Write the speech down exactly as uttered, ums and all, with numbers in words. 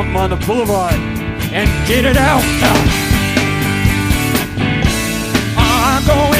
come on the boulevard and get it out. I'm going